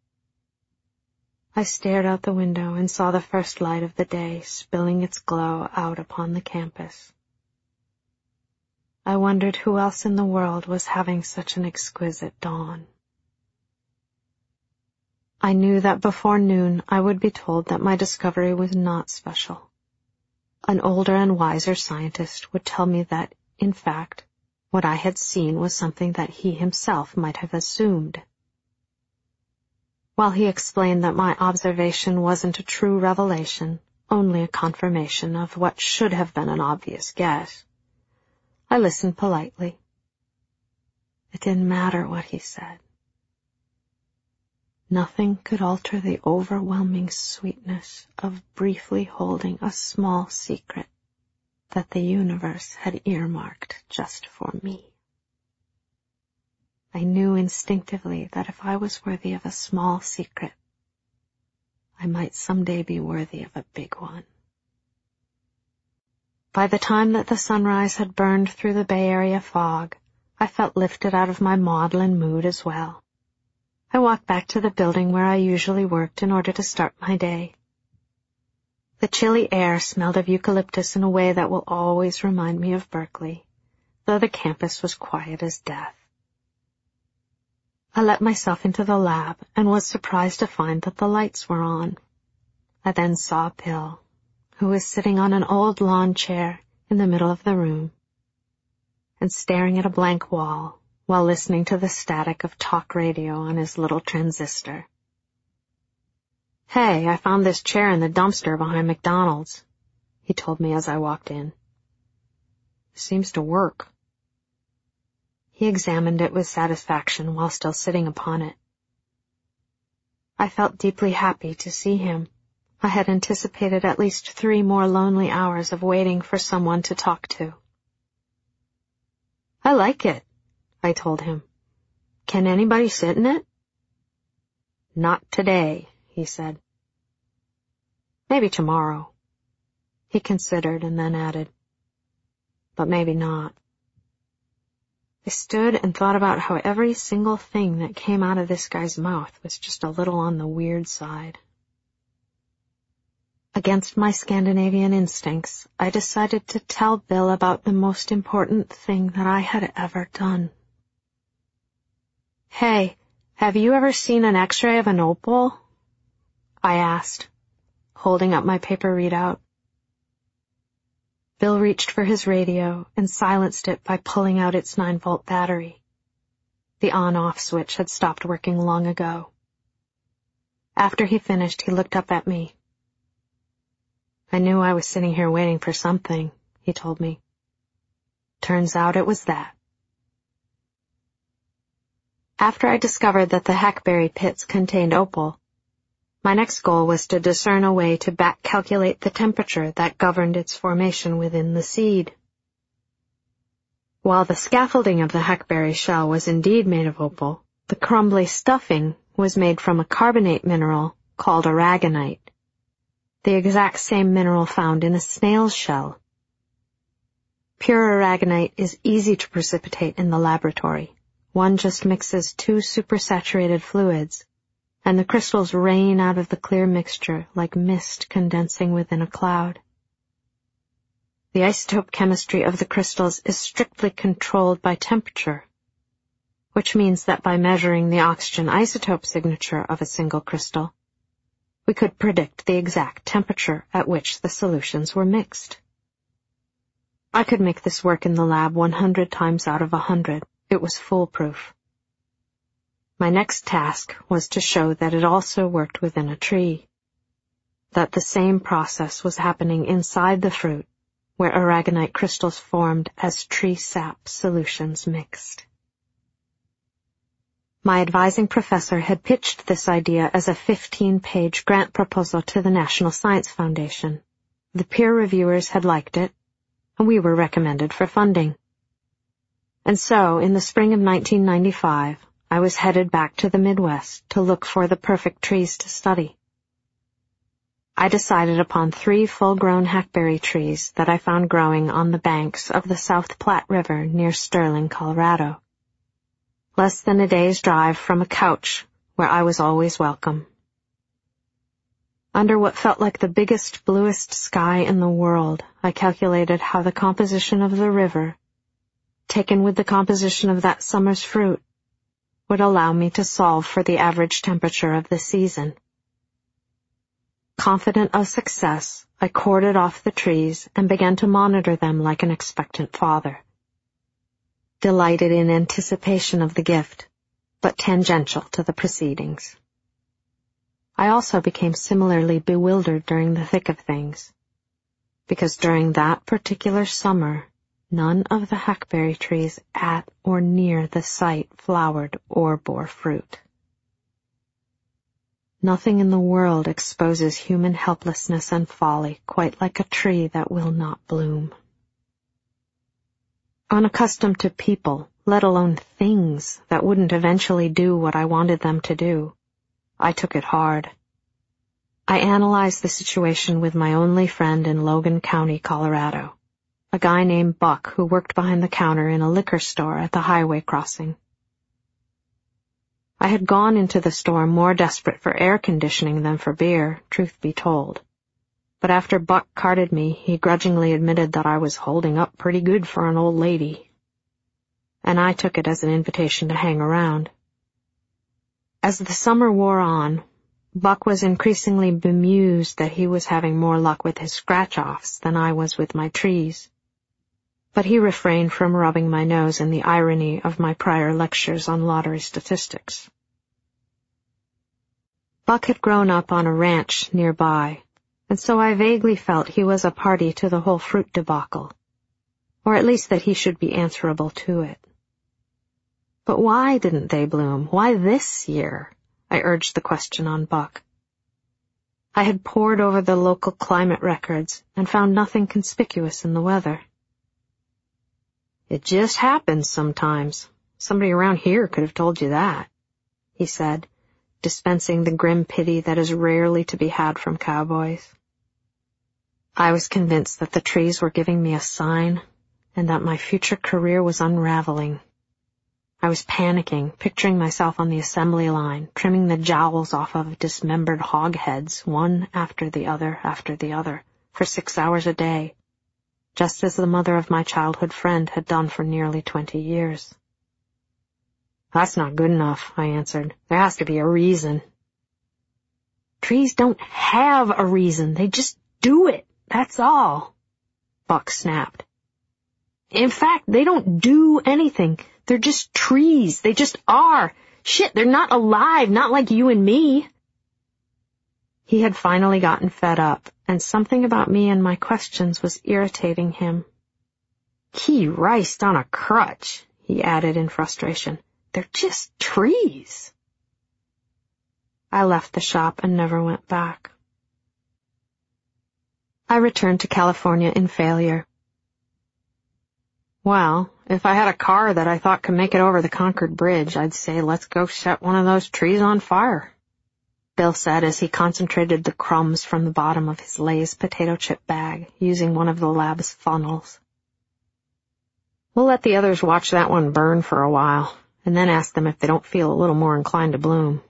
I stared out the window and saw the first light of the day spilling its glow out upon the campus. I wondered who else in the world was having such an exquisite dawn. I knew that before noon I would be told that my discovery was not special. An older and wiser scientist would tell me that, in fact, what I had seen was something that he himself might have assumed. While he explained that my observation wasn't a true revelation, only a confirmation of what should have been an obvious guess, I listened politely. It didn't matter what he said. Nothing could alter the overwhelming sweetness of briefly holding a small secret that the universe had earmarked just for me. I knew instinctively that if I was worthy of a small secret, I might someday be worthy of a big one. By the time that the sunrise had burned through the Bay Area fog, I felt lifted out of my maudlin mood as well. I walked back to the building where I usually worked in order to start my day. The chilly air smelled of eucalyptus in a way that will always remind me of Berkeley, though the campus was quiet as death. I let myself into the lab and was surprised to find that the lights were on. I then saw Bill, who was sitting on an old lawn chair in the middle of the room and staring at a blank wall while listening to the static of talk radio on his little transistor. "Hey, I found this chair in the dumpster behind McDonald's," he told me as I walked in. "It seems to work." He examined it with satisfaction while still sitting upon it. I felt deeply happy to see him. I had anticipated at least 3 more lonely hours of waiting for someone to talk to. "I like it," I told him. "Can anybody sit in it?" "Not today," he said. "Maybe tomorrow." He considered and then added, "But maybe not." I stood and thought about how every single thing that came out of this guy's mouth was just a little on the weird side. Against my Scandinavian instincts, I decided to tell Bill about the most important thing that I had ever done. "Hey, have you ever seen an X-ray of an opal?" I asked, holding up my paper readout. Bill reached for his radio and silenced it by pulling out its 9-volt battery. The on-off switch had stopped working long ago. After he finished, he looked up at me. "I knew I was sitting here waiting for something," he told me. "Turns out it was that." After I discovered that the hackberry pits contained opal, my next goal was to discern a way to back-calculate the temperature that governed its formation within the seed. While the scaffolding of the hackberry shell was indeed made of opal, the crumbly stuffing was made from a carbonate mineral called aragonite, the exact same mineral found in a snail's shell. Pure aragonite is easy to precipitate in the laboratory. One just mixes 2 supersaturated fluids, and the crystals rain out of the clear mixture like mist condensing within a cloud. The isotope chemistry of the crystals is strictly controlled by temperature, which means that by measuring the oxygen isotope signature of a single crystal, we could predict the exact temperature at which the solutions were mixed. I could make this work in the lab 100 times out of 100. It was foolproof. My next task was to show that it also worked within a tree, that the same process was happening inside the fruit, where aragonite crystals formed as tree sap solutions mixed. My advising professor had pitched this idea as a 15-page grant proposal to the National Science Foundation. The peer reviewers had liked it, and we were recommended for funding. And so, in the spring of 1995, I was headed back to the Midwest to look for the perfect trees to study. I decided upon 3 full-grown hackberry trees that I found growing on the banks of the South Platte River near Sterling, Colorado, less than a day's drive from a couch where I was always welcome. Under what felt like the biggest, bluest sky in the world, I calculated how the composition of the river, taken with the composition of that summer's fruit, would allow me to solve for the average temperature of the season. Confident of success, I corded off the trees and began to monitor them like an expectant father, delighted in anticipation of the gift, but tangential to the proceedings. I also became similarly bewildered during the thick of things, because during that particular summer, none of the hackberry trees at or near the site flowered or bore fruit. Nothing in the world exposes human helplessness and folly quite like a tree that will not bloom. unaccustomed to people, let alone things that wouldn't eventually do what I wanted them to do. I took it hard. I analyzed the situation with my only friend in Logan County, Colorado, a guy named Buck who worked behind the counter in a liquor store at the highway crossing. I had gone into the store more desperate for air conditioning than for beer, truth be told. But after Buck carted me, he grudgingly admitted that I was holding up pretty good for an old lady. And I took it as an invitation to hang around. As the summer wore on, Buck was increasingly bemused that he was having more luck with his scratch-offs than I was with my trees. But he refrained from rubbing my nose in the irony of my prior lectures on lottery statistics. Buck had grown up on a ranch nearby, and so I vaguely felt he was a party to the whole fruit debacle, or at least that he should be answerable to it. But why didn't they bloom? Why this year? I urged the question on Buck. I had pored over the local climate records and found nothing conspicuous in the weather. It just happens sometimes. Somebody around here could have told you that, he said, dispensing the grim pity that is rarely to be had from cowboys. I was convinced that the trees were giving me a sign and that my future career was unraveling. I was panicking, picturing myself on the assembly line, trimming the jowls off of dismembered hog heads, one after the other, for 6 hours a day, just as the mother of my childhood friend had done for nearly 20 years. That's not good enough, I answered. There has to be a reason. Trees don't have a reason. They just do it. That's all, Buck snapped. In fact, they don't do anything. They're just trees. They just are. Shit, they're not alive, not like you and me. He had finally gotten fed up, and something about me and my questions was irritating him. Key riced on a crutch, he added in frustration. They're just trees. I left the shop and never went back. I returned to California in failure. Well, if I had a car that I thought could make it over the Concord Bridge, I'd say let's go set one of those trees on fire, Bill said as he concentrated the crumbs from the bottom of his Lay's potato chip bag using one of the lab's funnels. We'll let the others watch that one burn for a while, and then ask them if they don't feel a little more inclined to bloom.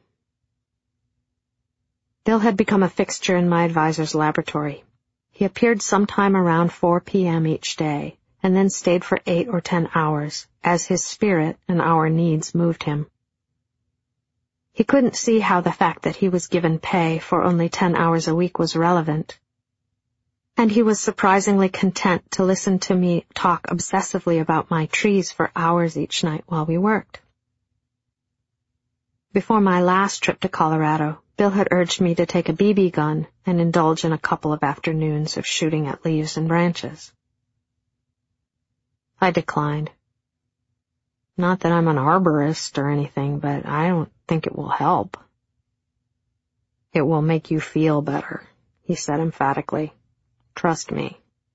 Bill had become a fixture in my advisor's laboratory. He appeared sometime around 4 p.m. each day, and then stayed for 8 or 10 hours, as his spirit and our needs moved him. He couldn't see how the fact that he was given pay for only 10 hours a week was relevant, and he was surprisingly content to listen to me talk obsessively about my trees for hours each night while we worked. Before my last trip to Colorado, Bill had urged me to take a BB gun and indulge in a couple of afternoons of shooting at leaves and branches. I declined. Not that I'm an arborist or anything, but I don't think it will help. It will make you feel better, he said emphatically. Trust me.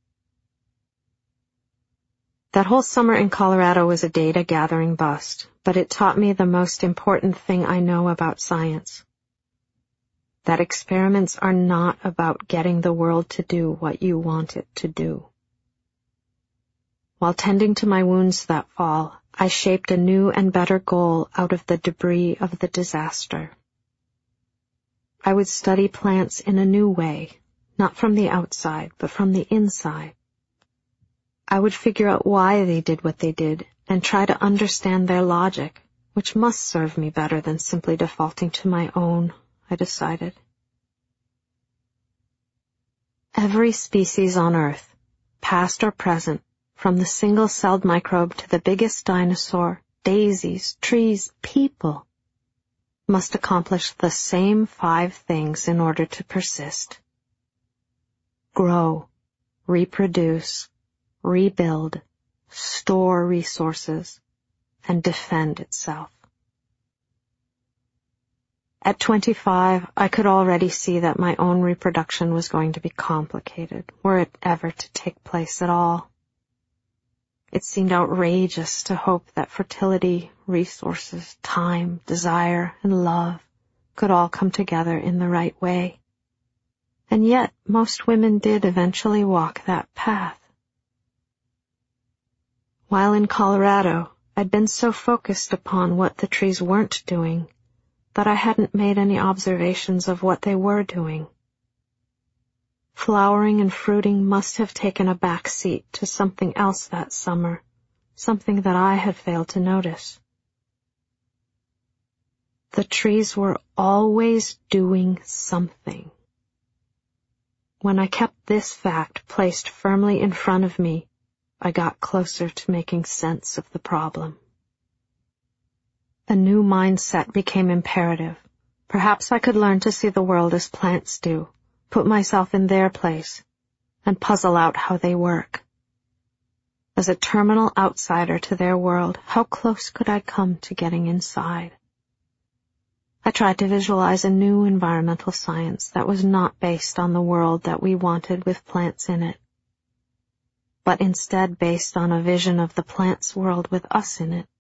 That whole summer in Colorado was a data-gathering bust, but it taught me the most important thing I know about science. That experiments are not about getting the world to do what you want it to do. While tending to my wounds that fall, I shaped a new and better goal out of the debris of the disaster. I would study plants in a new way, not from the outside, but from the inside. I would figure out why they did what they did and try to understand their logic, which must serve me better than simply defaulting to my own, I decided. Every species on Earth, past or present, from the single-celled microbe to the biggest dinosaur, daisies, trees, people, must accomplish the same 5 things in order to persist. Grow, reproduce, rebuild, store resources, and defend itself. At 25, I could already see that my own reproduction was going to be complicated, were it ever to take place at all. It seemed outrageous to hope that fertility, resources, time, desire, and love could all come together in the right way. And yet, most women did eventually walk that path. While in Colorado, I'd been so focused upon what the trees weren't doing that I hadn't made any observations of what they were doing. Flowering and fruiting must have taken a back seat to something else that summer, something that I had failed to notice. The trees were always doing something. When I kept this fact placed firmly in front of me, I got closer to making sense of the problem. A new mindset became imperative. Perhaps I could learn to see the world as plants do, put myself in their place, and puzzle out how they work. As a terminal outsider to their world, how close could I come to getting inside? I tried to visualize a new environmental science that was not based on the world that we wanted with plants in it, but instead based on a vision of the plants' world with us in it.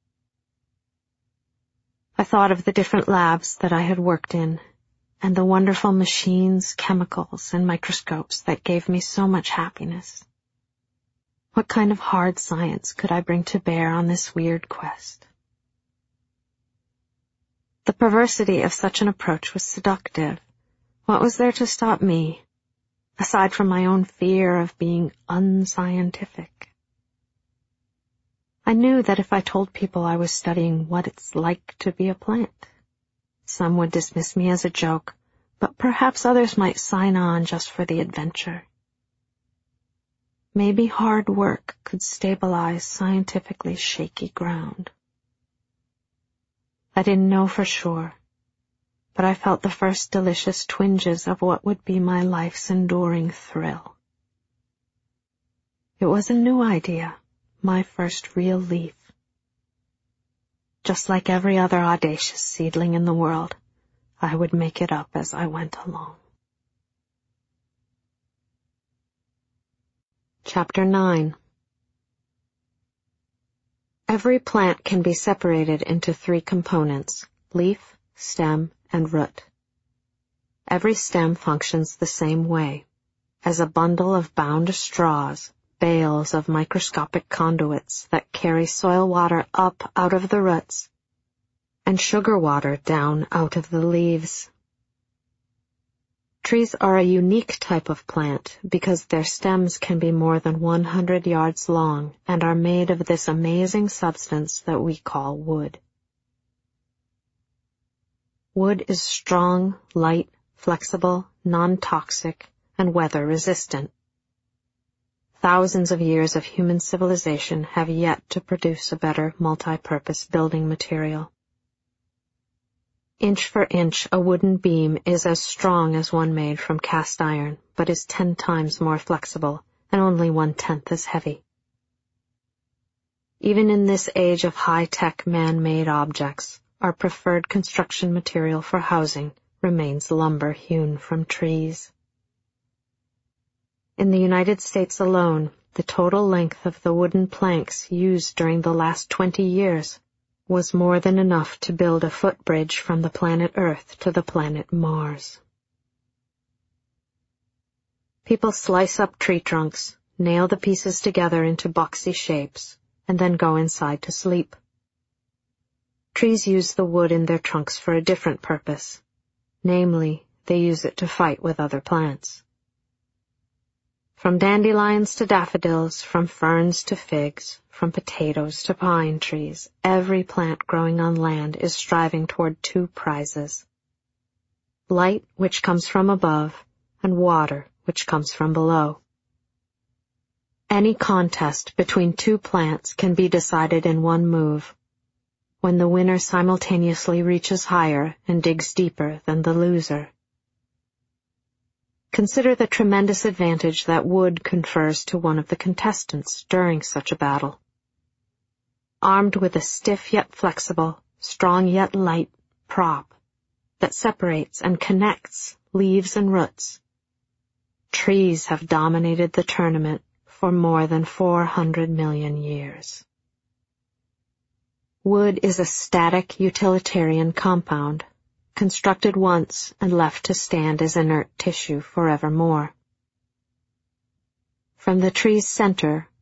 I thought of the different labs that I had worked in, and the wonderful machines, chemicals, and microscopes that gave me so much happiness. What kind of hard science could I bring to bear on this weird quest? The perversity of such an approach was seductive. What was there to stop me, aside from my own fear of being unscientific? I knew that if I told people I was studying what it's like to be a plant, some would dismiss me as a joke, but perhaps others might sign on just for the adventure. Maybe hard work could stabilize scientifically shaky ground. I didn't know for sure, but I felt the first delicious twinges of what would be my life's enduring thrill. It was a new idea, my first real leaf. Just like every other audacious seedling in the world, I would make it up as I went along. Chapter 9. Every plant can be separated into 3 components: leaf, stem, and root. Every stem functions the same way, as a bundle of bound straws, bales of microscopic conduits that carry soil water up out of the roots and sugar water down out of the leaves. Trees are a unique type of plant because their stems can be more than 100 yards long and are made of this amazing substance that we call wood. Wood is strong, light, flexible, non-toxic, and weather-resistant. Thousands of years of human civilization have yet to produce a better multi-purpose building material. Inch for inch, a wooden beam is as strong as one made from cast iron, but is 10 times more flexible and only 1/10 as heavy. Even in this age of high-tech man-made objects, our preferred construction material for housing remains lumber hewn from trees. In the United States alone, the total length of the wooden planks used during the last 20 years was more than enough to build a footbridge from the planet Earth to the planet Mars. People slice up tree trunks, nail the pieces together into boxy shapes, and then go inside to sleep. Trees use the wood in their trunks for a different purpose. Namely, they use it to fight with other plants. From dandelions to daffodils, from ferns to figs, from potatoes to pine trees, every plant growing on land is striving toward 2 prizes: light, which comes from above, and water, which comes from below. Any contest between 2 plants can be decided in one move, when the winner simultaneously reaches higher and digs deeper than the loser. Consider the tremendous advantage that wood confers to one of the contestants during such a battle. Armed with a stiff yet flexible, strong yet light prop that separates and connects leaves and roots, trees have dominated the tournament for more than 400 million years. Wood is a static utilitarian compound, constructed once and left to stand as inert tissue forevermore. From the tree's center,